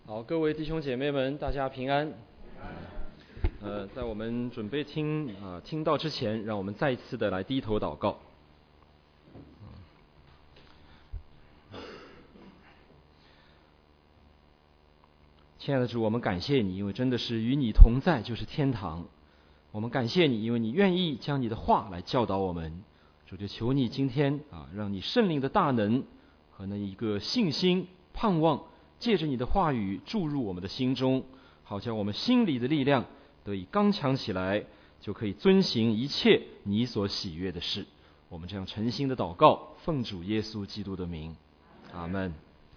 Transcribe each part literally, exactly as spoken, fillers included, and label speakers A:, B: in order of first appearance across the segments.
A: 好，各位弟兄姐妹们，大家平安。呃，在我们准备听啊、呃、听到之前，让我们再一次的来低头祷告。亲爱的主，我们感谢你，因为真的是与你同在就是天堂。我们感谢你，因为你愿意将你的话来教导我们。主，就求你今天啊，让你圣灵的大能和那一个信心盼望，借着你的话语注入我们的心中，好叫我们心里的力量得以刚强起来，就可以遵行一切你所喜悦的事。我们这样诚心的祷告，奉主耶稣基督的名，阿们。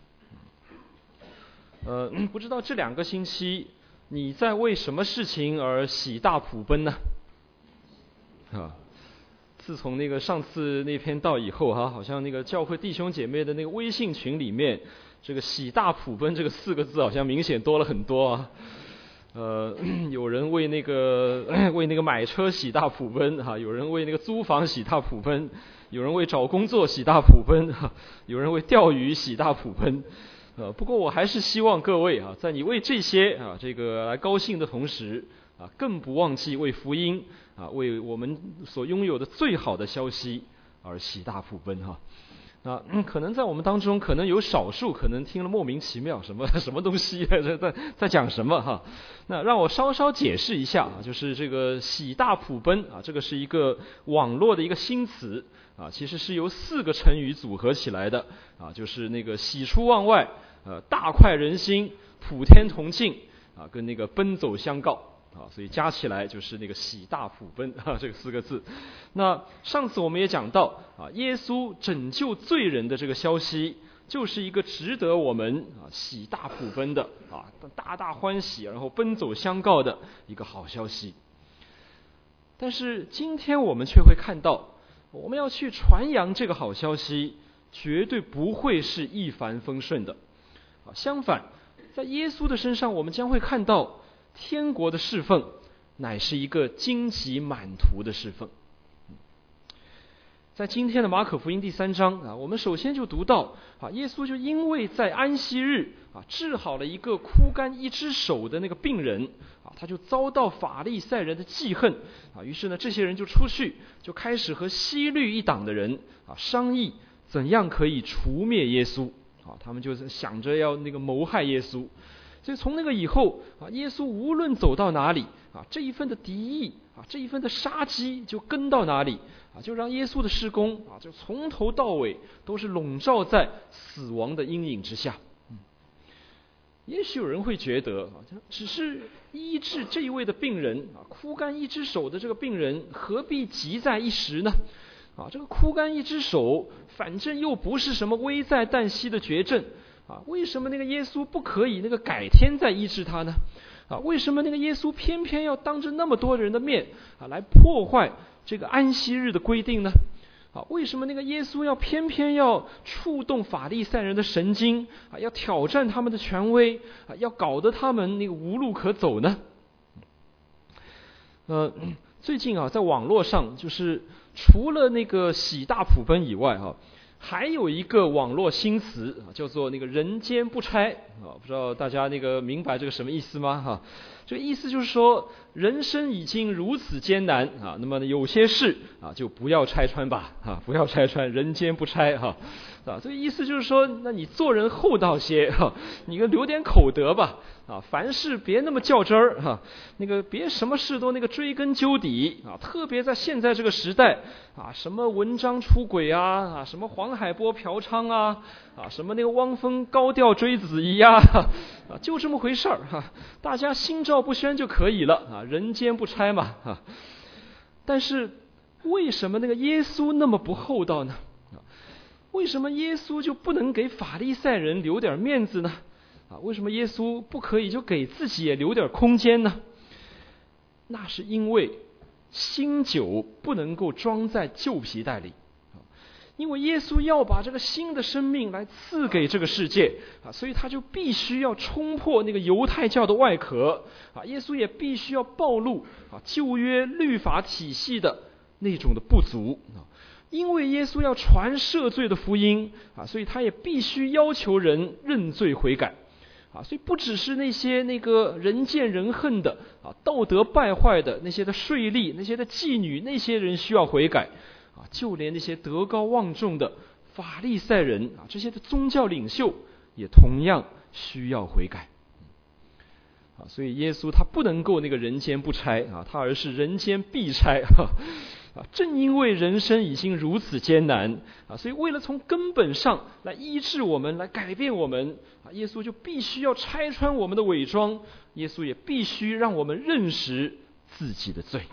A: 呃，不知道这两个星期你在为什么事情而喜大普奔呢？啊，自从那个上次那篇道以后哈、啊，好像那个教会弟兄姐妹的那个微信群里面，这个喜大普奔这个四个字好像明显多了很多啊。呃，有人为那个为那个买车喜大普奔哈、啊，有人为那个租房喜大普奔，有人为找工作喜大普奔哈、啊，有人为钓鱼喜大普奔。呃，不过我还是希望各位啊，在你为这些啊这个来高兴的同时啊，更不忘记为福音啊，为我们所拥有的最好的消息而喜大普奔哈。啊、嗯，可能在我们当中，可能有少数可能听了莫名其妙，什么什么东西在在在讲什么哈？那让我稍稍解释一下啊，就是这个喜大普奔啊，这个是一个网络的一个新词啊，其实是由四个成语组合起来的啊，就是那个喜出望外，呃，大快人心，普天同庆啊，跟那个奔走相告。啊，所以加起来就是那个喜大普奔啊，这个四个字。那上次我们也讲到啊，耶稣拯救罪人的这个消息，就是一个值得我们啊喜大普奔的啊，大大欢喜，然后奔走相告的一个好消息。但是今天我们却会看到，我们要去传扬这个好消息，绝对不会是一帆风顺的。啊，相反，在耶稣的身上，我们将会看到。天国的侍奉乃是一个荆棘满途的侍奉。在今天的马可福音第三章啊，我们首先就读到啊，耶稣就因为在安息日啊治好了一个枯干一只手的那个病人啊，他就遭到法利赛人的记恨啊，于是呢，这些人就出去就开始和希律一党的人啊商议怎样可以除灭耶稣啊，他们就是想着要那个谋害耶稣。所以从那个以后啊，耶稣无论走到哪里啊，这一份的敌意啊，这一份的杀机就跟到哪里啊，就让耶稣的事工啊，就从头到尾都是笼罩在死亡的阴影之下。嗯，也许有人会觉得啊，只是医治这一位的病人啊，枯干一只手的这个病人，何必急在一时呢？啊，这个枯干一只手，反正又不是什么危在旦夕的绝症。啊，为什么那个耶稣不可以那个改天再医治他呢？啊，为什么那个耶稣偏偏要当着那么多人的面啊来破坏这个安息日的规定呢？啊，为什么那个耶稣要偏偏要触动法利赛人的神经啊，要挑战他们的权威啊，要搞得他们那个无路可走呢？呃，最近啊，在网络上就是除了那个喜大普奔以外啊。还有一个网络新词啊，叫做那个人间不拆啊，不知道大家那个明白这个什么意思吗？哈，这个意思就是说，人生已经如此艰难啊，那么有些事啊就不要拆穿吧，啊，不要拆穿，人间不拆哈，啊，这个意思就是说，那你做人厚道些哈，你个留点口德吧，啊，凡事别那么较真儿哈，那个别什么事都那个追根究底啊，特别在现在这个时代啊，什么文章出轨啊，啊，什么黄海波嫖娼啊，啊，什么那个汪峰高调追子怡呀，啊，就这么回事儿哈，大家心照不宣就可以了啊，人间不拆嘛啊。但是为什么那个耶稣那么不厚道呢？为什么耶稣就不能给法利赛人留点面子呢？啊，为什么耶稣不可以就给自己也留点空间呢？那是因为新酒不能够装在旧皮袋里，因为耶稣要把这个新的生命来赐给这个世界啊，所以他就必须要冲破那个犹太教的外壳啊，耶稣也必须要暴露啊旧约律法体系的那种的不足啊。因为耶稣要传赦罪的福音啊，所以他也必须要求人认罪悔改啊，所以不只是那些那个人见人恨的啊，道德败坏的那些的税吏、那些的妓女，那些人需要悔改啊，就连那些德高望重的法利赛人啊，这些的宗教领袖也同样需要悔改啊。所以耶稣他不能够那个人间不差啊，他而是人间必差啊。正因为人生已经如此艰难啊，所以为了从根本上来医治我们，来改变我们啊，耶稣就必须要拆穿我们的伪装，耶稣也必须让我们认识自己的罪。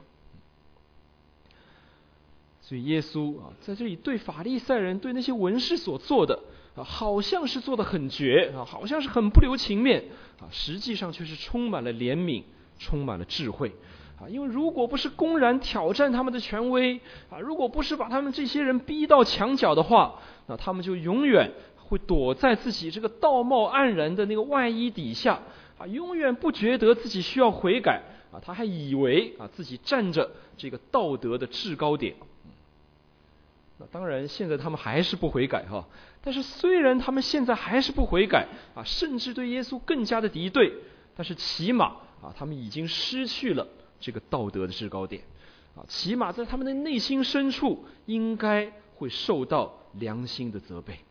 A: 所以耶稣啊，在这里对法利赛人、对那些文士所做的啊，好像是做得很绝啊，好像是很不留情面啊，实际上却是充满了怜悯，充满了智慧。啊，因为如果不是公然挑战他们的权威啊，如果不是把他们这些人逼到墙角的话，那他们就永远会躲在自己这个道貌岸然的那个外衣底下啊，永远不觉得自己需要悔改啊，他还以为啊自己站着这个道德的制高点。那当然，现在他们还是不悔改哈。但是虽然他们现在还是不悔改啊，甚至对耶稣更加的敌对，但是起码啊，他们已经失去了这个道德的制高点啊，起码在他们的内心深处应该会受到良心的责备。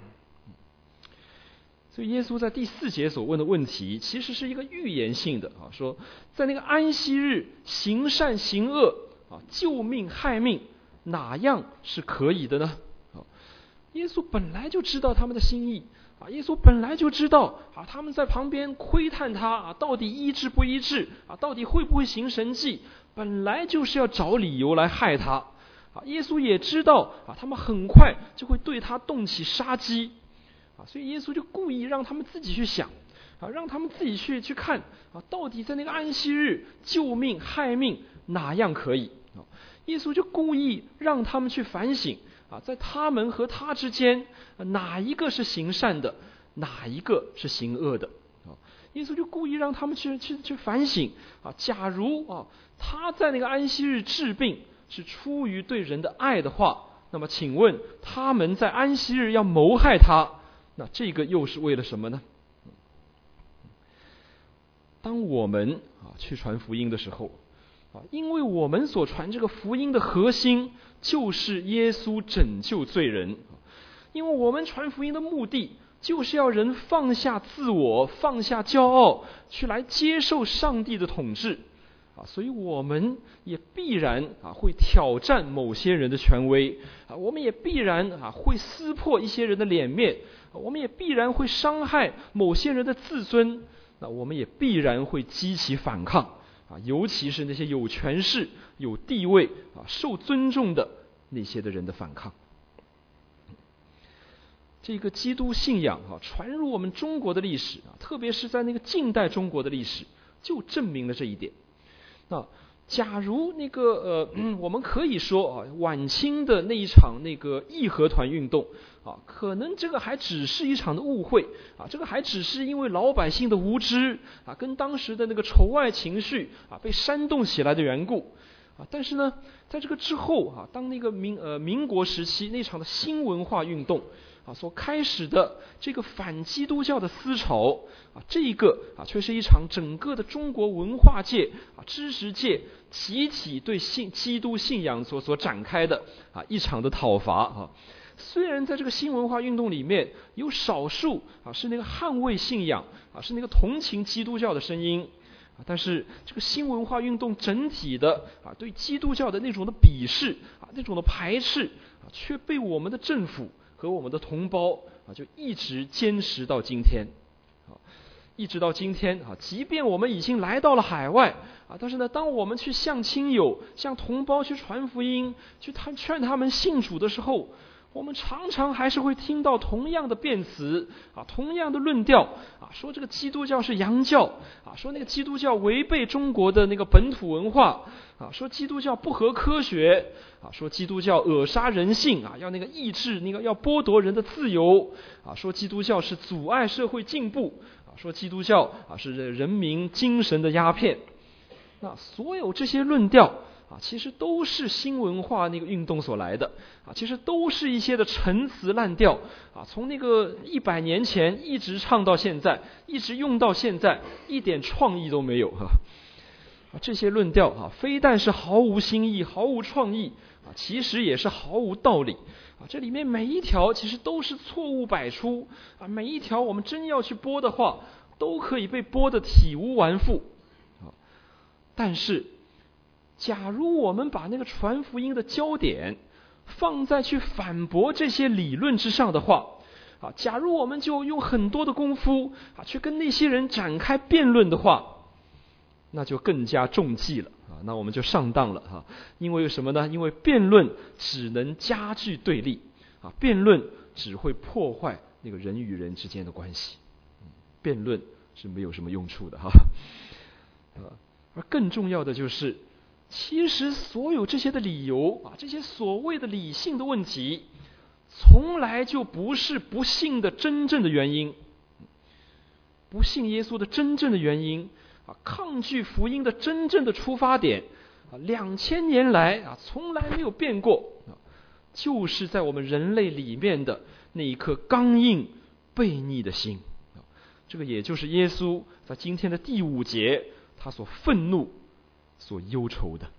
A: 所以耶稣在第四节所问的问题其实是一个预言性的啊，说在那个安息日行善行恶啊，救命害命，哪样是可以的呢？啊，耶稣本来就知道他们的心意啊，耶稣本来就知道啊，他们在旁边窥探他啊，到底医治不医治啊，到底会不会行神迹，本来就是要找理由来害他啊。耶稣也知道啊，他们很快就会对他动起杀机啊，所以耶稣就故意让他们自己去想啊，让他们自己去去看啊，到底在那个安息日救命害命哪样可以啊？耶稣就故意让他们去反省啊，在他们和他之间，哪一个是行善的，哪一个是行恶的啊？耶稣就故意让他们去去去反省啊。假如啊他在那个安息日治病是出于对人的爱的话，那么请问他们在安息日要谋害他，那这个又是为了什么呢？当我们啊去传福音的时候啊，因为我们所传这个福音的核心就是耶稣拯救罪人，因为我们传福音的目的就是要人放下自我，放下骄傲，去来接受上帝的统治啊，所以我们也必然啊会挑战某些人的权威啊，我们也必然啊会撕破一些人的脸面，我们也必然会伤害某些人的自尊，那我们也必然会激起反抗啊，尤其是那些有权势、有地位啊、受尊重的那些的人的反抗。这个基督信仰啊，传入我们中国的历史啊，特别是在那个近代中国的历史，就证明了这一点。那假如那个呃，嗯、我们可以说啊，晚清的那一场那个义和团运动啊，可能这个还只是一场的误会啊，这个还只是因为老百姓的无知啊，跟当时的那个仇外情绪啊被煽动起来的缘故啊。但是呢，在这个之后啊，当那个民呃民国时期那场的新文化运动啊所开始的这个反基督教的思潮啊，这一个啊却是一场整个的中国文化界啊知识界集体对信基督信仰所所展开的啊一场的讨伐啊。虽然在这个新文化运动里面有少数啊是那个捍卫信仰啊是那个同情基督教的声音啊，但是这个新文化运动整体的啊对基督教的那种的鄙视啊那种的排斥啊，却被我们的政府和我们的同胞啊就一直坚持到今天啊，一直到今天啊，即便我们已经来到了海外啊，但是呢，当我们去向亲友、向同胞去传福音、去他劝他们信主的时候，我们常常还是会听到同样的辩词啊，同样的论调啊，说这个基督教是洋教啊，说那个基督教违背中国的那个本土文化啊，说基督教不合科学啊，说基督教扼杀人性啊，要那个抑制那个要剥夺人的自由啊，说基督教是阻碍社会进步啊，说基督教啊是人民精神的鸦片。那所有这些论调啊，其实都是新文化那个运动所来的啊，其实都是一些的陈词滥调啊，从那个一百年前一直唱到现在，一直用到现在，一点创意都没有哈。啊，这些论调啊，非但是毫无新意、毫无创意啊，其实也是毫无道理啊。这里面每一条其实都是错误百出啊，每一条我们真要去播的话，都可以被播得体无完肤啊。但是，假如我们把那个传福音的焦点放在去反驳这些理论之上的话啊，假如我们就用很多的功夫啊，去跟那些人展开辩论的话，那就更加中计了啊！那我们就上当了哈。因为什么呢？因为辩论只能加剧对立啊，辩论只会破坏那个人与人之间的关系，辩论是没有什么用处的哈。啊，而更重要的就是，其实所有这些的理由啊，这些所谓的理性的问题，从来就不是不信的真正的原因，不信耶稣的真正的原因。啊，抗拒福音的真正的出发点啊，两千年来啊，从来没有变过啊，就是在我们人类里面的那一颗刚硬悖逆的心啊，这个也就是耶稣在今天的第五节他所愤怒、所忧愁的。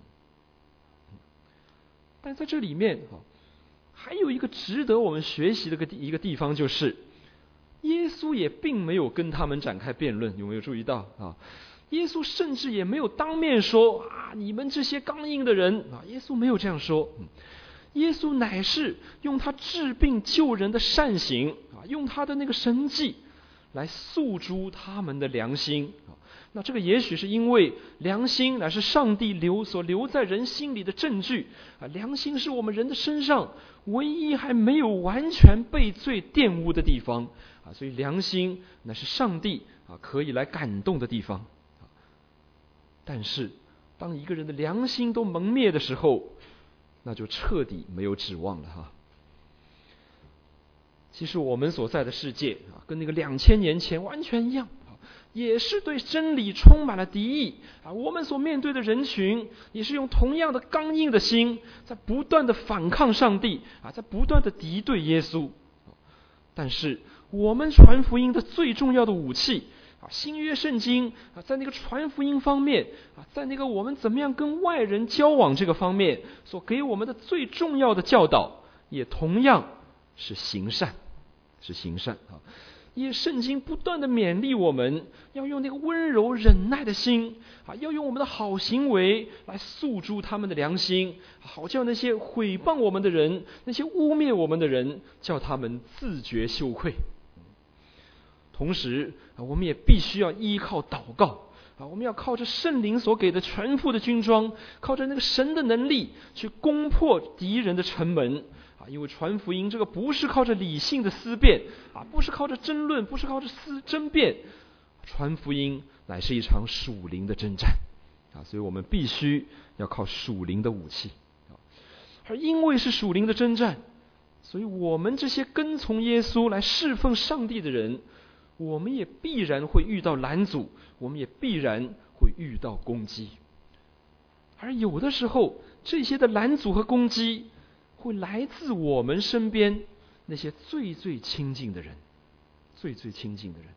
A: 但在这里面啊，还有一个值得我们学习的一个地方，就是耶稣也并没有跟他们展开辩论，有没有注意到啊？耶稣甚至也没有当面说啊，你们这些刚硬的人啊，耶稣没有这样说。耶稣乃是用他治病救人的善行啊，用他的那个神迹来诉诸他们的良心啊。那这个也许是因为良心乃是上帝留所留在人心里的证据啊，良心是我们人的身上唯一还没有完全被罪玷污的地方啊，所以良心乃是上帝啊可以来感动的地方。但是当一个人的良心都蒙灭的时候，那就彻底没有指望了哈。其实我们所在的世界啊，跟那个两千年前完全一样，也是对真理充满了敌意啊。我们所面对的人群，也是用同样的刚硬的心，在不断的反抗上帝啊，在不断的敌对耶稣。但是我们传福音的最重要的武器啊，新约圣经啊，在那个传福音方面啊，在那个我们怎么样跟外人交往这个方面，所给我们的最重要的教导，也同样是行善，是行善啊。因为圣经不断的勉励我们，要用那个温柔忍耐的心啊，要用我们的好行为来诉诸他们的良心，好叫那些毁谤我们的人，那些污蔑我们的人，叫他们自觉羞愧。同时啊，我们也必须要依靠祷告啊，我们要靠着圣灵所给的全副的军装，靠着那个神的能力去攻破敌人的城门。因为传福音这个不是靠着理性的思辨啊，不是靠着争论，不是靠着思争辩，传福音乃是一场属灵的征战啊，所以我们必须要靠属灵的武器啊。而因为是属灵的征战，所以我们这些跟从耶稣来侍奉上帝的人，我们也必然会遇到拦阻，我们也必然会遇到攻击。而有的时候，这些的拦阻和攻击会来自我们身边那些最最亲近的人，最最亲近的人。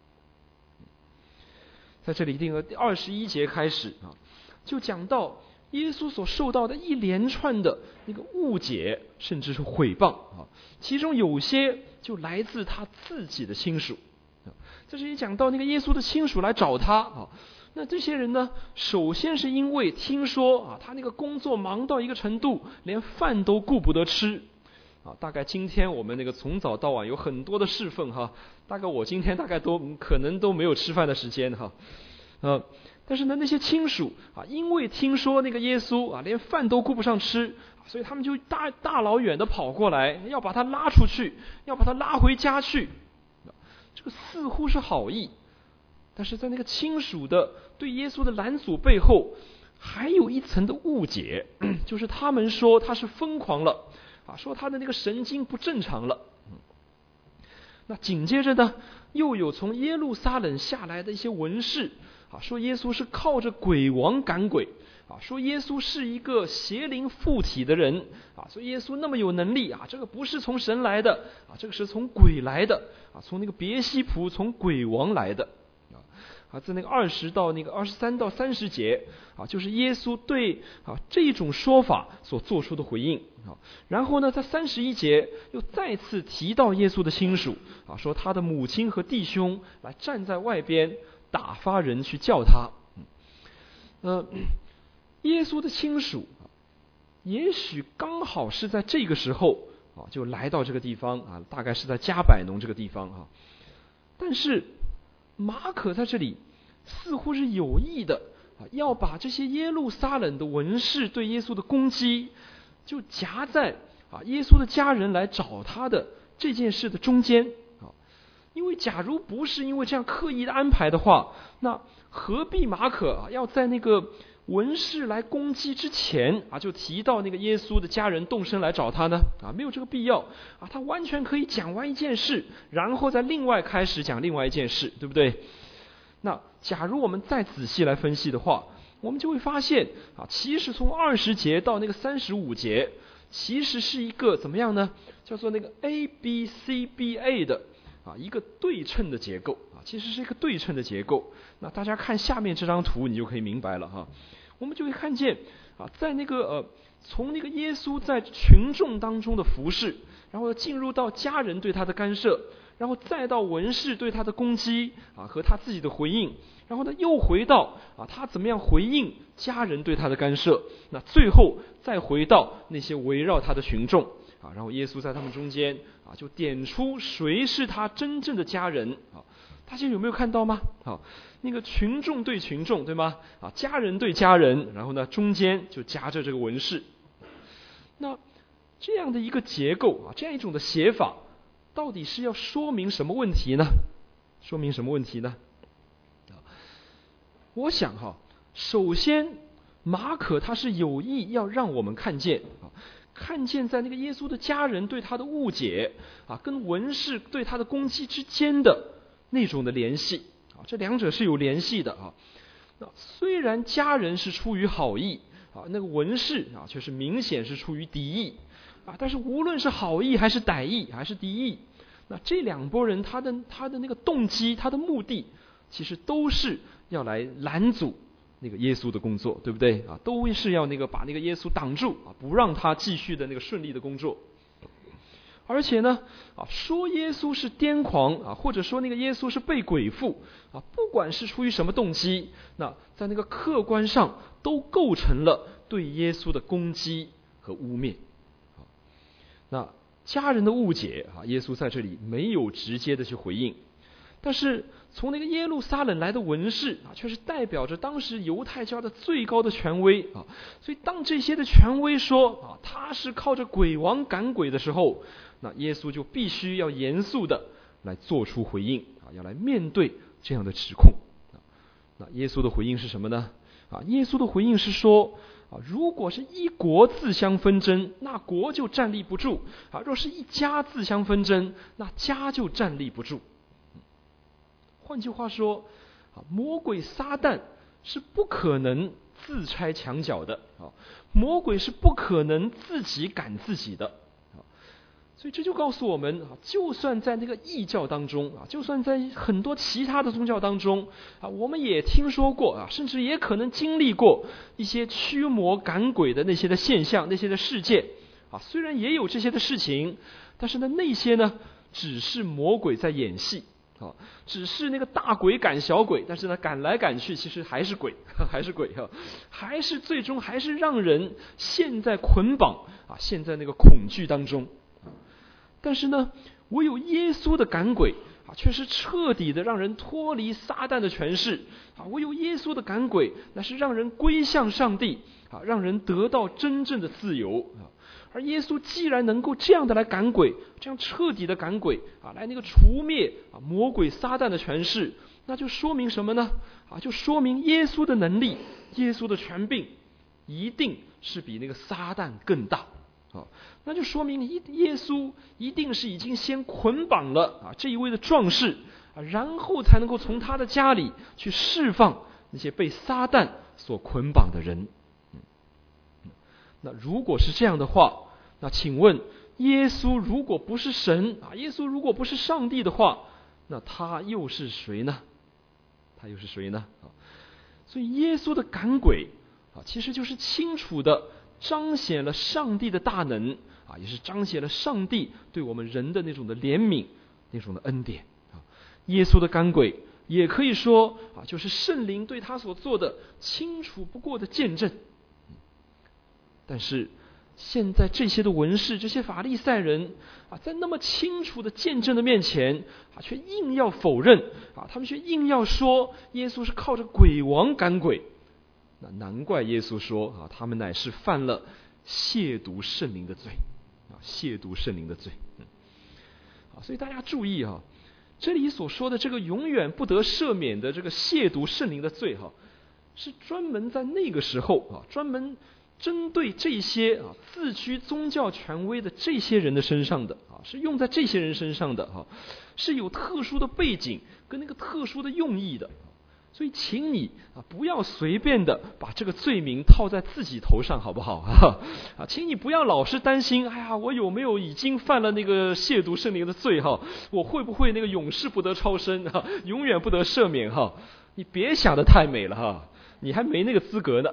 A: 在这里，第二十一节开始啊，就讲到耶稣所受到的一连串的那个误解，甚至是毁谤啊，其中有些就来自他自己的亲属。这是一讲到那个耶稣的亲属来找他啊。那这些人呢，首先是因为听说啊，他那个工作忙到一个程度，连饭都顾不得吃啊。大概今天我们那个从早到晚有很多的侍奉哈，大概我今天大概都可能都没有吃饭的时间哈。呃，但是呢，那些亲属啊，因为听说那个耶稣啊，连饭都顾不上吃，所以他们就大大老远的跑过来，要把他拉出去，要把他拉回家去。这个似乎是好意，但是在那个亲属的对耶稣的拦阻背后，还有一层的误解，就是他们说他是疯狂了啊，说他的那个神经不正常了。那紧接着呢，又有从耶路撒冷下来的一些文士啊，说耶稣是靠着鬼王赶鬼啊，说耶稣是一个邪灵附体的人啊，所以耶稣那么有能力啊，这个不是从神来的啊，这个是从鬼来的啊，从那个别西卜从鬼王来的啊，在那个二十到那个二十三到三十节啊，就是耶稣对啊这种说法所做出的回应啊。然后呢，在三十一节又再次提到耶稣的亲属啊，说他的母亲和弟兄来站在外边打发人去叫他。呃，耶稣的亲属也许刚好是在这个时候啊，就来到这个地方啊，大概是在加百农这个地方啊，但是马可在这里似乎是有意的啊，要把这些耶路撒冷的文士对耶稣的攻击，就夹在啊耶稣的家人来找他的这件事的中间啊。因为假如不是因为这样刻意的安排的话，那何必马可啊要在那个文士来攻击之前啊，就提到那个耶稣的家人动身来找他呢？啊，没有这个必要啊，他完全可以讲完一件事，然后再另外开始讲另外一件事，对不对？那假如我们再仔细来分析的话，我们就会发现啊，其实从二十节到那个三十五节，其实是一个怎么样呢？叫做那个 A B C B A 的啊一个对称的结构啊，其实是一个对称的结构。那大家看下面这张图，你就可以明白了哈。我们就会看见啊，在那个呃，从那个耶稣在群众当中的服侍，然后进入到家人对他的干涉，然后再到文士对他的攻击啊和他自己的回应，然后呢又回到啊他怎么样回应家人对他的干涉，那最后再回到那些围绕他的群众啊，然后耶稣在他们中间啊就点出谁是他真正的家人啊。大家有没有看到吗？好，那个群众对群众，对吗？啊，家人对家人，然后呢，中间就夹着这个文士。那这样的一个结构啊，这样一种的写法，到底是要说明什么问题呢？说明什么问题呢？我想哈，首先马可他是有意要让我们看见啊，看见在那个耶稣的家人对他的误解啊，跟文士对他的攻击之间的那种的联系啊，这两者是有联系的啊。那虽然家人是出于好意啊，那个文士啊却是明显是出于敌意啊。但是无论是好意还是歹意还是敌意，那这两拨人他的他的那个动机，他的目的，其实都是要来拦阻那个耶稣的工作，对不对啊？都是要那个把那个耶稣挡住啊，不让他继续的那个顺利的工作。而且呢，啊，说耶稣是癫狂啊，或者说那个耶稣是被鬼附啊，不管是出于什么动机，那在那个客观上都构成了对耶稣的攻击和污蔑。那家人的误解啊，耶稣在这里没有直接的去回应，但是从那个耶路撒冷来的文士啊，却是代表着当时犹太教的最高的权威啊。所以当这些的权威说啊，他是靠着鬼王赶鬼的时候，那耶稣就必须要严肃的来做出回应啊，要来面对这样的指控。那耶稣的回应是什么呢？啊，耶稣的回应是说啊，如果是一国自相纷争，那国就站立不住啊；若是一家自相纷争，那家就站立不住。换句话说，啊，魔鬼撒旦是不可能自拆墙角的啊，魔鬼是不可能自己赶自己的。所以这就告诉我们啊，就算在那个异教当中啊，就算在很多其他的宗教当中啊，我们也听说过啊，甚至也可能经历过一些驱魔赶鬼的那些的现象、那些的事件啊。虽然也有这些的事情，但是呢，那些呢，只是魔鬼在演戏啊，只是那个大鬼赶小鬼，但是呢，赶来赶去，其实还是鬼，还是鬼啊，还是最终还是让人陷在捆绑啊，陷在那个恐惧当中。但是呢，唯有耶稣的赶鬼啊，却是彻底的让人脱离撒旦的权势啊！唯有耶稣的赶鬼，那是让人归向上帝啊，让人得到真正的自由啊！而耶稣既然能够这样的来赶鬼，这样彻底的赶鬼啊，来那个除灭啊魔鬼撒旦的权势，那就说明什么呢？啊，就说明耶稣的能力，耶稣的权柄，一定是比那个撒旦更大。啊，那就说明耶稣一定是已经先捆绑了啊这一位的壮士啊，然后才能够从他的家里去释放那些被撒旦所捆绑的人那如果是这样的话，那请问耶稣如果不是神啊，耶稣如果不是上帝的话，那他又是谁呢？他又是谁呢？啊，所以耶稣的赶鬼啊，其实就是清楚的彰显了上帝的大能啊，也是彰显了上帝对我们人的那种的怜悯，那种的恩典啊。耶稣的赶鬼也可以说啊，就是圣灵对他所做的清楚不过的见证。但是现在这些的文士，这些法利赛人啊，在那么清楚的见证的面前啊，却硬要否认啊，他们却硬要说耶稣是靠着鬼王赶鬼。那难怪耶稣说啊，他们乃是犯了亵渎圣灵的罪啊，亵渎圣灵的罪。嗯，啊，所以大家注意啊，这里所说的这个永远不得赦免的这个亵渎圣灵的罪哈，是专门在那个时候啊，专门针对这些啊自居宗教权威的这些人的身上的啊，是用在这些人身上的哈，是有特殊的背景跟那个特殊的用意的。所以请你啊不要随便的把这个罪名套在自己头上，好不好啊？请你不要老是担心，哎呀，我有没有已经犯了那个亵渎圣灵的罪哈？我会不会那个永世不得超生哈？永远不得赦免哈？你别想得太美了哈，你还没那个资格呢。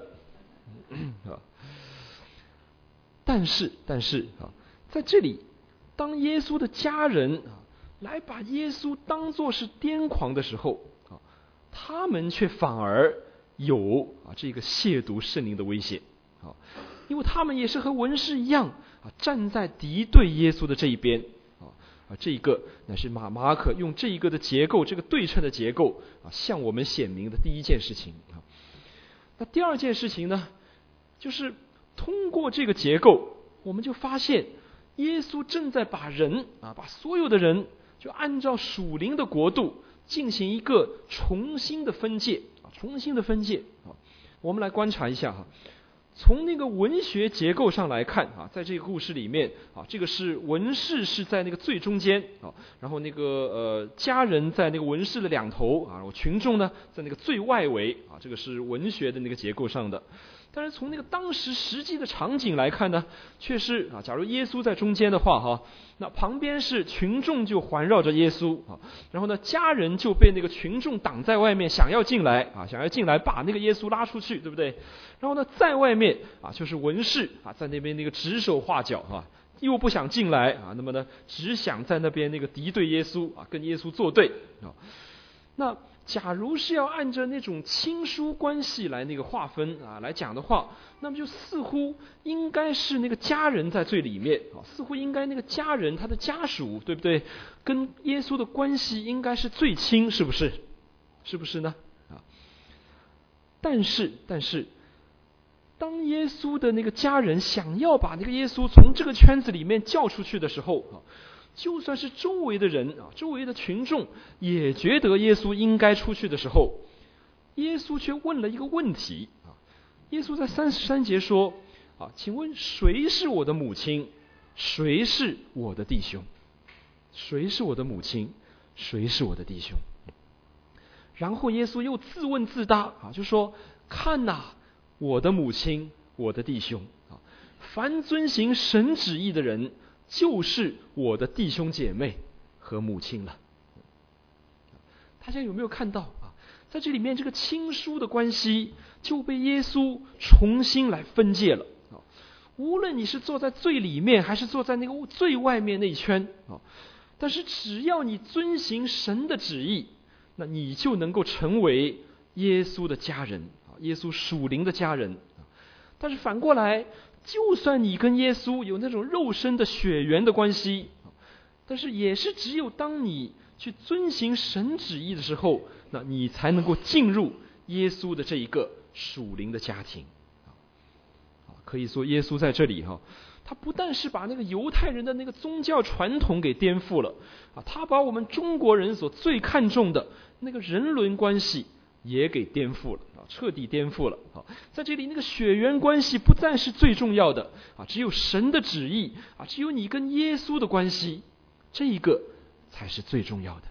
A: 但是，但是啊，在这里，当耶稣的家人啊来把耶稣当作是癫狂的时候啊，他们却反而有啊这个亵渎圣灵的危险啊，因为他们也是和文士一样啊，站在敌对耶稣的这一边啊啊，这一个乃是马马可用这一个的结构，这个对称的结构啊，向我们显明的第一件事情啊。那第二件事情呢，就是通过这个结构，我们就发现耶稣正在把人啊，把所有的人就按照属灵的国度进行一个重新的分界啊，重新的分界啊。我们来观察一下哈，从那个文学结构上来看啊，在这个故事里面啊，这个是文士是在那个最中间啊，然后那个呃家人在那个文士的两头啊，然后群众呢在那个最外围啊，这个是文学的那个结构上的。但是从那个当时实际的场景来看呢，却是啊，假如耶稣在中间的话哈，那旁边是群众就环绕着耶稣啊，然后呢家人就被那个群众挡在外面，想要进来啊，想要进来把那个耶稣拉出去，对不对？然后呢在外面啊就是文士啊，在那边那个指手画脚啊，又不想进来啊，那么呢只想在那边那个敌对耶稣啊，跟耶稣作对啊。那假如是要按照那种亲疏关系来那个划分啊来讲的话，那么就似乎应该是那个家人在最里面啊，似乎应该那个家人他的家属，对不对？跟耶稣的关系应该是最亲，是不是？是不是呢？啊，但是但是，当耶稣的那个家人想要把那个耶稣从这个圈子里面叫出去的时候啊，就算是周围的人啊，周围的群众也觉得耶稣应该出去的时候，耶稣却问了一个问题啊。耶稣在三十三节说啊，请问谁是我的母亲？谁是我的弟兄？谁是我的母亲？谁是我的弟兄？然后耶稣又自问自答啊，就说：看哪，我的母亲，我的弟兄啊！凡遵行神旨意的人，就是我的弟兄姐妹和母亲了。大家有没有看到啊？在这里面，这个亲疏的关系就被耶稣重新来分界了啊！无论你是坐在最里面，还是坐在那个最外面那一圈啊，但是只要你遵行神的旨意，那你就能够成为耶稣的家人啊，耶稣属灵的家人。但是反过来，就算你跟耶稣有那种肉身的血缘的关系，但是也是只有当你去遵行神旨意的时候，那你才能够进入耶稣的这一个属灵的家庭。可以说耶稣在这里哈，他不但是把那个犹太人的那个宗教传统给颠覆了啊，他把我们中国人所最看重的那个人伦关系也给颠覆了啊，彻底颠覆了啊！在这里，那个血缘关系不再是最重要的啊，只有神的旨意啊，只有你跟耶稣的关系，这一个才是最重要的。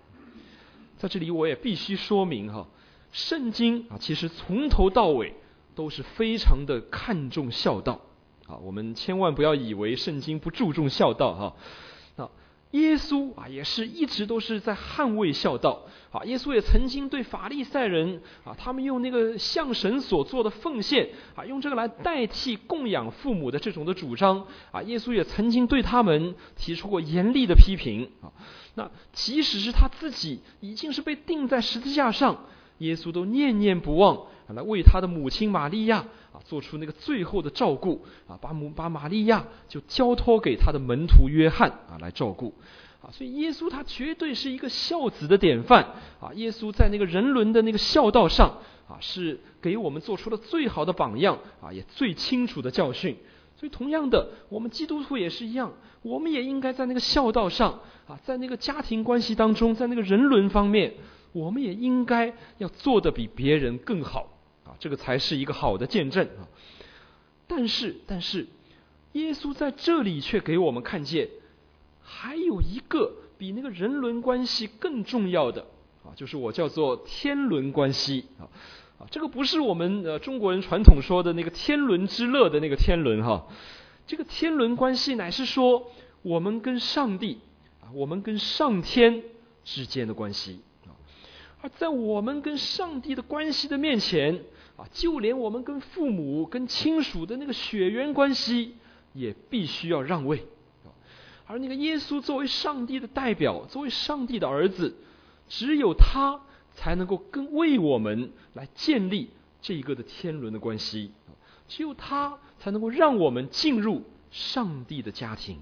A: 在这里，我也必须说明哈，圣经啊，其实从头到尾都是非常的看重孝道啊。我们千万不要以为圣经不注重孝道啊。啊，耶稣啊也是一直都是在捍卫孝道啊。耶稣也曾经对法利赛人啊，他们用那个向神所做的奉献啊，用这个来代替供养父母的这种的主张啊，耶稣也曾经对他们提出过严厉的批评啊。那即使是他自己已经是被钉在十字架上，耶稣都念念不忘啊，来为他的母亲玛利亚啊做出那个最后的照顾啊，把母把玛利亚就交托给他的门徒约翰啊来照顾啊。所以耶稣他绝对是一个孝子的典范啊。耶稣在那个人伦的那个孝道上啊，是给我们做出了最好的榜样啊，也最清楚的教训。所以同样的，我们基督徒也是一样，我们也应该在那个孝道上啊，在那个家庭关系当中，在那个人伦方面，我们也应该要做得比别人更好啊，这个才是一个好的见证啊。但是，但是，耶稣在这里却给我们看见，还有一个比那个人伦关系更重要的啊，就是我叫做天伦关系啊。啊，这个不是我们呃中国人传统说的那个天伦之乐的那个天伦哈，这个天伦关系乃是说我们跟上帝啊，我们跟上天之间的关系啊。而在我们跟上帝的关系的面前啊，就连我们跟父母、跟亲属的那个血缘关系也必须要让位啊。而那个耶稣作为上帝的代表，作为上帝的儿子，只有他才能够跟为我们来建立这一个的天伦的关系，只有他才能够让我们进入上帝的家庭。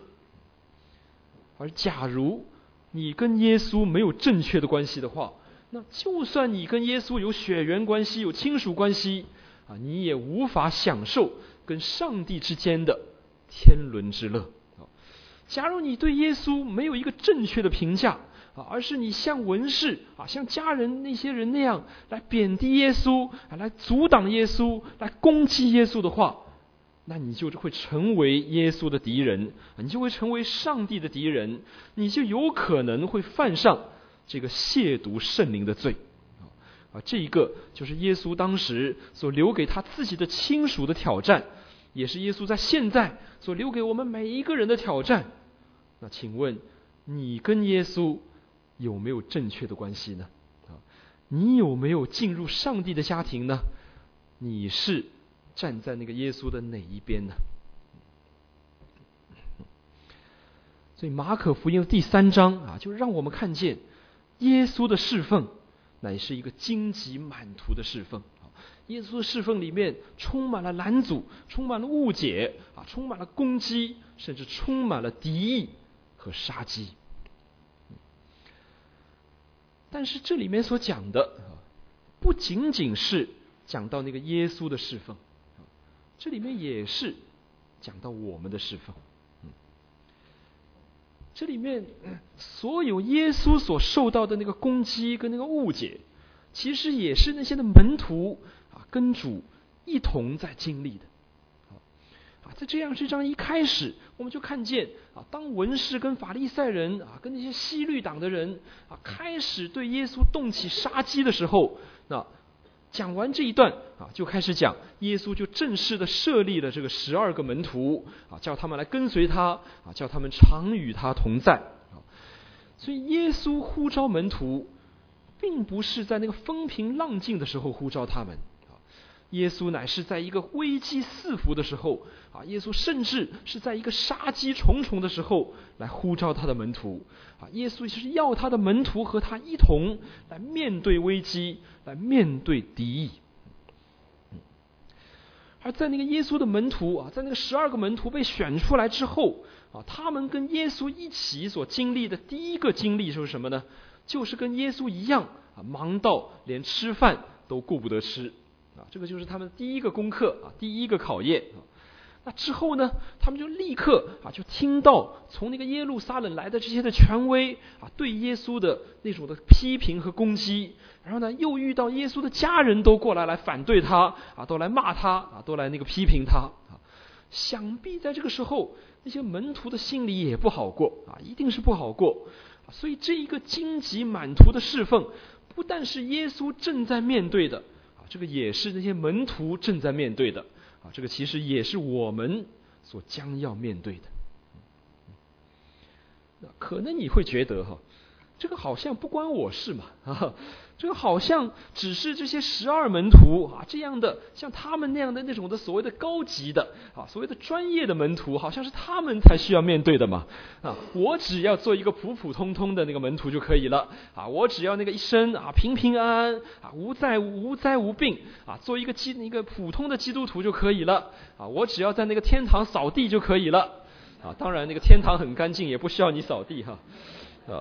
A: 而假如你跟耶稣没有正确的关系的话，那就算你跟耶稣有血缘关系、有亲属关系啊，你也无法享受跟上帝之间的天伦之乐。假如你对耶稣没有一个正确的评价，而是你像文士啊，像家人那些人那样来贬低耶稣，来阻挡耶稣，来攻击耶稣的话，那你就会成为耶稣的敌人，你就会成为上帝的敌人，你就有可能会犯上这个亵渎圣灵的罪啊。这一个就是耶稣当时所留给他自己的亲属的挑战，也是耶稣在现在所留给我们每一个人的挑战。那请问你跟耶稣有没有正确的关系呢？啊，你有没有进入上帝的家庭呢？你是站在那个耶稣的哪一边呢？所以马可福音的第三章啊，就让我们看见耶稣的侍奉乃是一个荆棘满途的侍奉。耶稣的侍奉里面充满了拦阻，充满了误解啊，充满了攻击，甚至充满了敌意和杀机。但是这里面所讲的不仅仅是讲到那个耶稣的侍奉，这里面也是讲到我们的侍奉。这里面所有耶稣所受到的那个攻击跟那个误解，其实也是那些的门徒啊跟主一同在经历的。啊，在这样这章一开始，我们就看见啊，当文士跟法利赛人啊，跟那些希律党的人啊，开始对耶稣动起杀机的时候，那讲完这一段啊，就开始讲耶稣就正式的设立了这个十二个门徒啊，叫他们来跟随他啊，叫他们常与他同在啊。所以耶稣呼召门徒，并不是在那个风平浪静的时候呼召他们。耶稣乃是在一个危机四伏的时候啊，耶稣甚至是在一个杀机重重的时候来呼召他的门徒啊。耶稣就是要他的门徒和他一同来面对危机，来面对敌意。而在那个耶稣的门徒啊，在那个十二个门徒被选出来之后啊，他们跟耶稣一起所经历的第一个经历是什么呢？就是跟耶稣一样啊，忙到连吃饭都顾不得吃。啊，这个就是他们第一个功课啊，第一个考验啊。那之后呢，他们就立刻啊，就听到从那个耶路撒冷来的这些的权威啊，对耶稣的那种的批评和攻击。然后呢，又遇到耶稣的家人都过来来反对他啊，都来骂他啊，都来那个批评他啊。想必在这个时候，那些门徒的心里也不好过啊，一定是不好过。所以这一个荆棘满途的侍奉，不但是耶稣正在面对的。 这个也是那些门徒正在面对的啊，这个其实也是我们所将要面对的。可能你会觉得哈，这个好像不关我事嘛啊，这个好像只是这些十二门徒啊这样的，像他们那样的那种的所谓的高级的啊，所谓的专业的门徒，好像是他们才需要面对的嘛啊，我只要做一个普普通通的那个门徒就可以了啊，我只要那个一生啊平平安安啊无灾无灾无病啊，做一个基一个普通的基督徒就可以了啊，我只要在那个天堂扫地就可以了啊，当然那个天堂很干净，也不需要你扫地哈啊。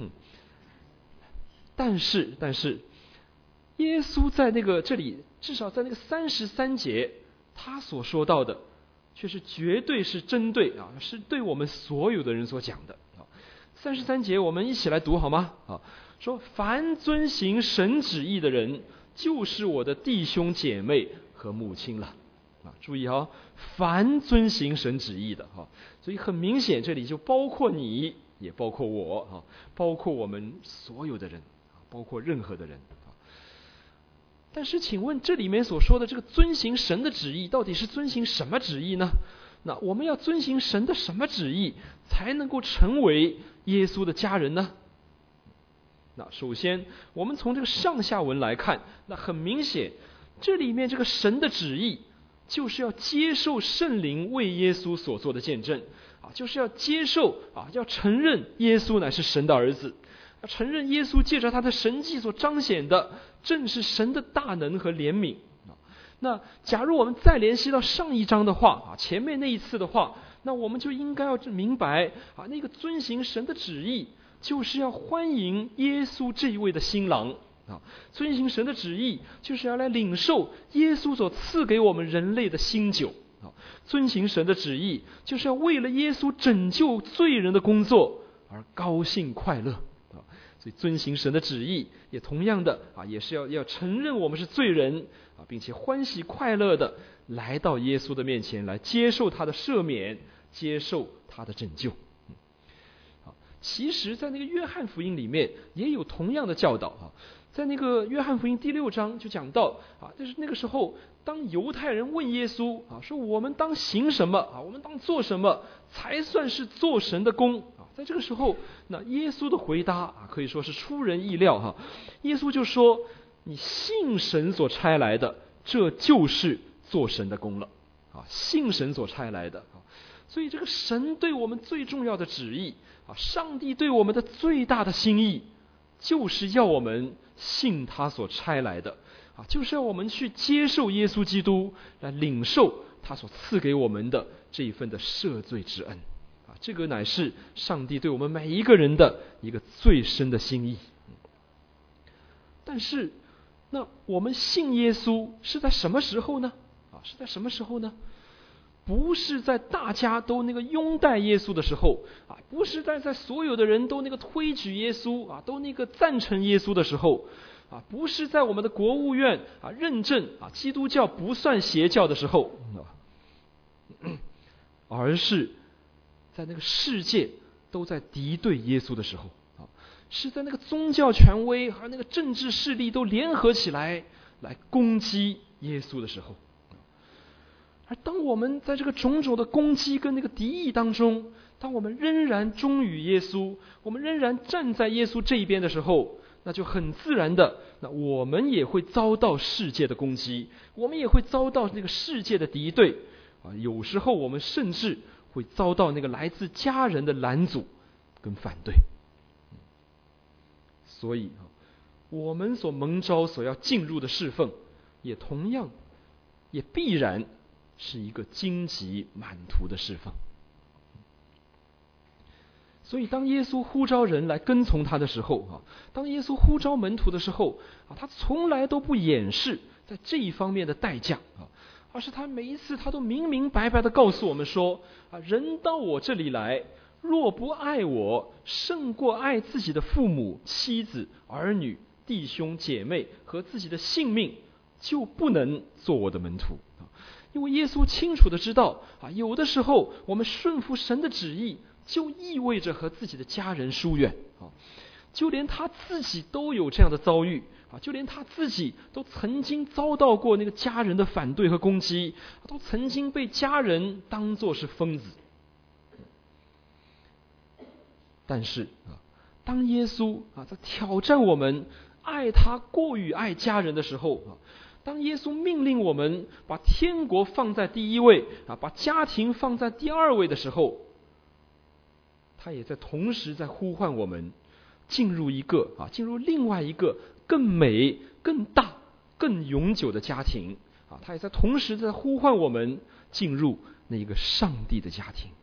A: 但是，但是，耶稣在那个这里，至少在那个三十三节，他所说到的，却是绝对是针对啊，是对我们所有的人所讲的啊。三十三节，我们一起来读好吗？啊，说凡遵行神旨意的人，就是我的弟兄姐妹和母亲了啊。注意哈，凡遵行神旨意的哈，所以很明显，这里就包括你，也包括我啊，包括我们所有的人。包括任何的人，但是请问这里面所说的这个遵行神的旨意，到底是遵行什么旨意呢？那我们要遵行神的什么旨意，才能够成为耶稣的家人呢？那首先，我们从这个上下文来看，那很明显，这里面这个神的旨意，就是要接受圣灵为耶稣所做的见证啊，就是要接受啊，要承认耶稣乃是神的儿子。承认耶稣借着他的神迹所彰显的，正是神的大能和怜悯。那假如我们再联系到上一章的话啊，前面那一次的话，那我们就应该要明白啊，那个遵行神的旨意，就是要欢迎耶稣这一位的新郎啊。遵行神的旨意，就是要来领受耶稣所赐给我们人类的新酒啊。遵行神的旨意，就是要为了耶稣拯救罪人的工作而高兴快乐。所以遵行神的旨意，也同样的啊，也是要要承认我们是罪人啊，并且欢喜快乐的来到耶稣的面前，来接受他的赦免，接受他的拯救。啊，其实，在那个约翰福音里面也有同样的教导啊，在那个约翰福音第六章就讲到啊，就是那个时候，当犹太人问耶稣啊，说我们当行什么啊，我们当做什么才算是做神的工？在这个时候，那耶稣的回答啊，可以说是出人意料哈。耶稣就说：“你信神所差来的，这就是做神的工了啊！信神所差来的啊，所以这个神对我们最重要的旨意啊，上帝对我们的最大的心意，就是要我们信他所差来的啊，就是要我们去接受耶稣基督，来领受他所赐给我们的这一份的赦罪之恩。”这个乃是上帝对我们每一个人的一个最深的心意。但是，那我们信耶稣是在什么时候呢？啊，是在什么时候呢？不是在大家都那个拥戴耶稣的时候啊，不是在在所有的人都那个推举耶稣啊，都那个赞成耶稣的时候啊，不是在我们的国务院啊认证啊基督教不算邪教的时候，而是在那个世界都在敌对耶稣的时候啊，是在那个宗教权威和那个政治势力都联合起来来攻击耶稣的时候。而当我们在这个种种的攻击跟那个敌意当中，当我们仍然忠于耶稣，我们仍然站在耶稣这一边的时候，那就很自然的，那我们也会遭到世界的攻击，我们也会遭到那个世界的敌对啊，有时候我们甚至会遭到那个来自家人的拦阻跟反对。所以我们所蒙召所要进入的侍奉，也同样也必然是一个荆棘满途的侍奉。所以当耶稣呼召人来跟从他的时候啊，当耶稣呼召门徒的时候啊，他从来都不掩饰在这一方面的代价啊，而是他每一次他都明明白白的告诉我们说啊，人到我这里来，若不爱我胜过爱自己的父母、妻子、儿女、弟兄姐妹和自己的性命，就不能做我的门徒。因为耶稣清楚的知道啊，有的时候我们顺服神的旨意，就意味着和自己的家人疏远啊。 就连他自己都有这样的遭遇啊，就连他自己都曾经遭到过那个家人的反对和攻击，都曾经被家人当作是疯子。但是啊，当耶稣啊在挑战我们爱他过于爱家人的时候啊，当耶稣命令我们把天国放在第一位啊，把家庭放在第二位的时候，他也在同时在呼唤我们进入一个啊，进入另外一个更美、更大、更永久的家庭啊！他也在同时在呼唤我们进入那一个上帝的家庭。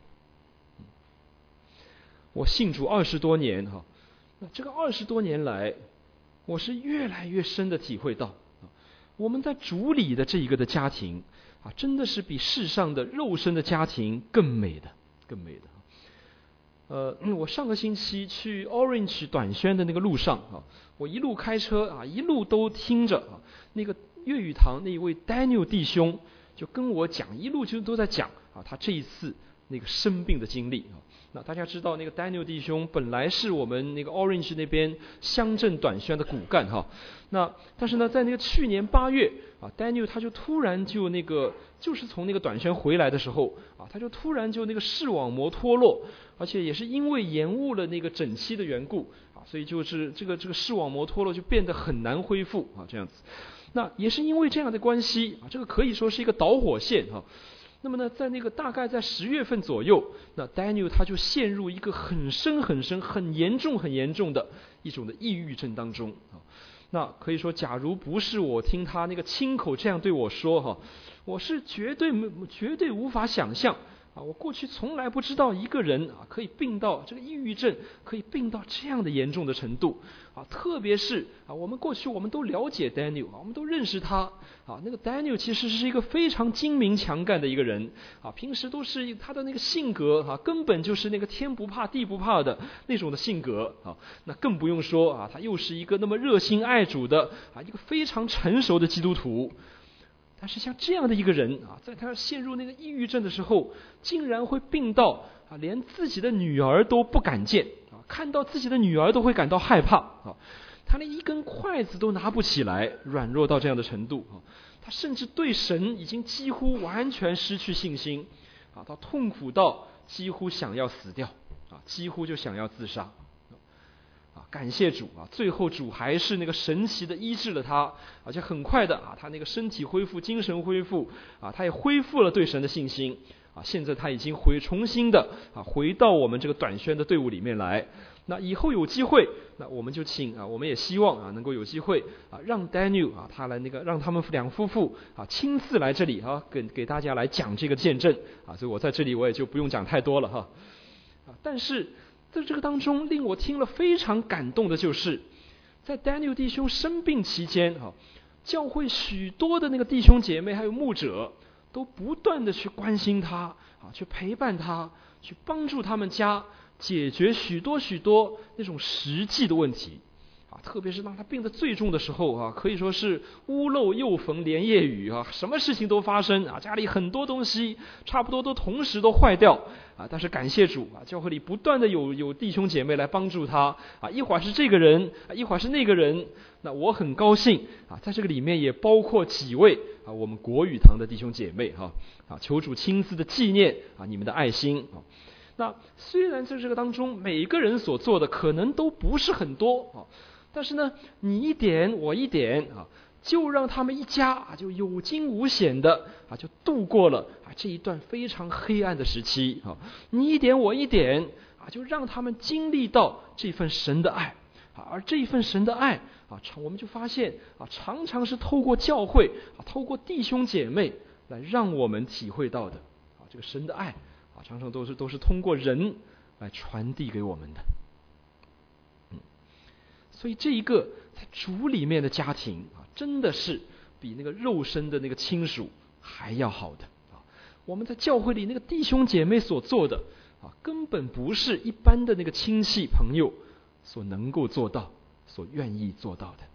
A: 我信主二十多年哈，那这个二十多年来，我是越来越深的体会到，我们在主里的这一个的家庭啊，真的是比世上的肉身的家庭更美的，更美的。呃，我上个星期去 Orange 短宣的那个路上啊，我一路开车啊，一路都听着啊，那个粤语堂那一位 Daniel 弟兄就跟我讲，一路就都在讲啊，他这一次那个生病的经历啊。那大家知道，那个 Daniel 弟兄本来是我们那个 Orange 那边乡镇短宣的骨干哈。那但是呢，在那个去年八月啊 ，Daniel 他就突然就那个就是从那个短宣回来的时候啊，他就突然就那个视网膜脱落，而且也是因为延误了那个诊期的缘故啊，所以就是这个这个视网膜脱落就变得很难恢复啊，这样子。那也是因为这样的关系啊，这个可以说是一个导火线哈。那么呢，在那个大概在十月份左右，那 Daniel 他就陷入一个很深很深、很严重很严重的一种的抑郁症当中啊。那可以说，假如不是我听他那个亲口这样对我说哈，我是绝对没绝对无法想象啊！我过去从来不知道一个人啊可以病到这个抑郁症可以病到这样的严重的程度啊！特别是啊，我们过去我们都了解 Daniel 啊，我们都认识他啊。那个 Daniel 其实是一个非常精明强干的一个人啊，平时都是他的那个性格啊，根本就是那个天不怕地不怕的那种的性格啊。那更不用说啊，他又是一个那么热心爱主的啊，一个非常成熟的基督徒。但是像这样的一个人啊，在他陷入那个抑郁症的时候，竟然会病到啊，连自己的女儿都不敢见啊，看到自己的女儿都会感到害怕啊，他连一根筷子都拿不起来，软弱到这样的程度啊，他甚至对神已经几乎完全失去信心啊，他痛苦到几乎想要死掉啊，几乎就想要自杀。啊，感谢主啊！最后主还是那个神奇的医治了他，而且很快的啊，他那个身体恢复，精神恢复啊，他也恢复了对神的信心啊。现在他已经回重新的啊回到我们这个短宣的队伍里面来。那以后有机会，那我们就请啊，我们也希望啊能够有机会啊，让 Daniel 啊他来那个让他们两夫妇啊亲自来这里啊，给给大家来讲这个见证啊。所以我在这里我也就不用讲太多了哈啊，但是。在这个当中，令我听了非常感动的就是，在 Daniel 弟兄生病期间啊，教会许多的那个弟兄姐妹还有牧者，都不断的去关心他啊，去陪伴他，去帮助他们家解决许多许多那种实际的问题啊，特别是当他病得最重的时候啊，可以说是屋漏又逢连夜雨啊，什么事情都发生啊，家里很多东西差不多都同时都坏掉。啊，但是感谢主啊，教会里不断的有有弟兄姐妹来帮助他啊，一会儿是这个人啊，一会儿是那个人。那我很高兴啊，在这个里面也包括几位啊，我们国语堂的弟兄姐妹哈啊，求主亲自的纪念啊你们的爱心啊。那虽然在这个当中，每一个人所做的可能都不是很多啊，但是呢，你一点我一点啊。就让他们一家啊，就有惊无险的啊，就度过了啊这一段非常黑暗的时期啊。你一点我一点啊，就让他们经历到这份神的爱啊，而这一份神的爱啊，我们就发现啊，常常是透过教会啊，透过弟兄姐妹来让我们体会到的啊，这个神的爱啊，常常都是都是通过人来传递给我们的。嗯，所以这一个在主里面的家庭啊。真的是比那个肉身的那个亲属还要好的啊！我们在教会里那个弟兄姐妹所做的啊，根本不是一般的那个亲戚朋友所能够做到、所愿意做到的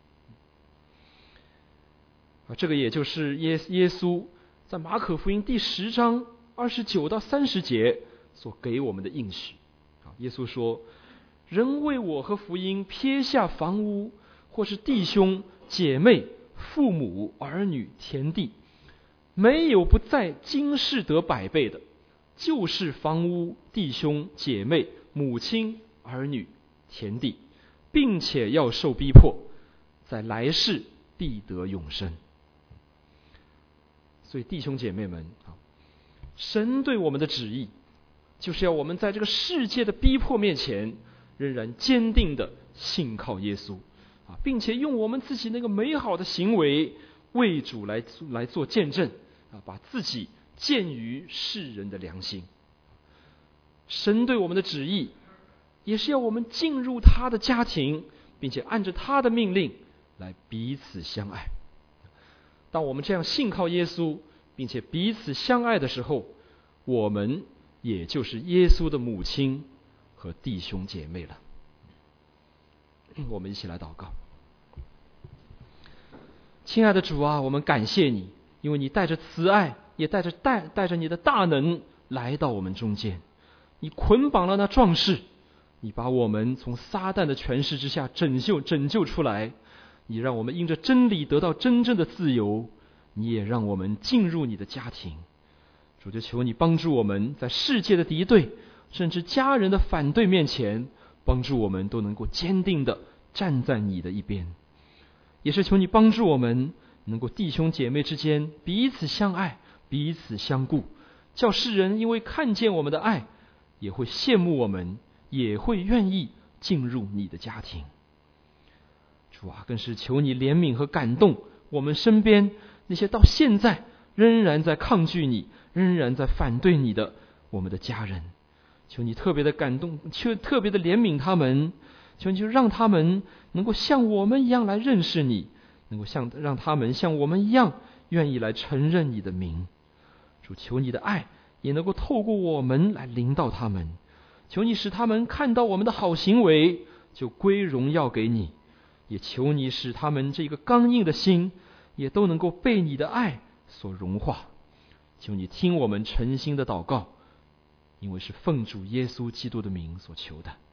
A: 啊！这个也就是耶耶稣在马可福音第十章二十九到三十节所给我们的应许啊！耶稣说：“ 人为我和福音撇下房屋，或是弟兄姐妹、父母、儿女、田地，没有不在今世得百倍的，就是房屋、弟兄姐妹、母亲、儿女、田地，并且要受逼迫，在来世必得永生。所以弟兄姐妹们，神对我们的旨意就是要我们在这个世界的逼迫面前，仍然坚定的信靠耶稣，并且用我们自己那个美好的行为为主来来做见证，把自己建于世人的良心。神对我们的旨意也是要我们进入他的家庭，并且按着他的命令来彼此相爱。当我们这样信靠耶稣，并且彼此相爱的时候，我们也就是耶稣的母亲和弟兄姐妹了。我们一起来祷告。亲爱的主啊，我们感谢你，因为你带着慈爱，也带着带带着你的大能来到我们中间。你捆绑了那壮士，你把我们从撒旦的权势之下拯救拯救出来，你让我们因着真理得到真正的自由，你也让我们进入你的家庭。主，就求你帮助我们在世界的敌对甚至家人的反对面前，帮助我们都能够坚定地站在你的一边。也是求你帮助我们能够弟兄姐妹之间彼此相爱，彼此相顾，叫世人因为看见我们的爱，也会羡慕我们，也会愿意进入你的家庭。主啊，更是求你怜悯和感动我们身边那些到现在仍然在抗拒你，仍然在反对你的我们的家人。求你特别的感动，求特别的怜悯他们，求你就让他们能够像我们一样来认识你，能够像让他们像我们一样愿意来承认你的名。主，求你的爱也能够透过我们来领导他们，求你使他们看到我们的好行为就归荣耀给你，也求你使他们这个刚硬的心也都能够被你的爱所融化。求你听我们诚心的祷告，因为是奉主耶稣基督的名所求的。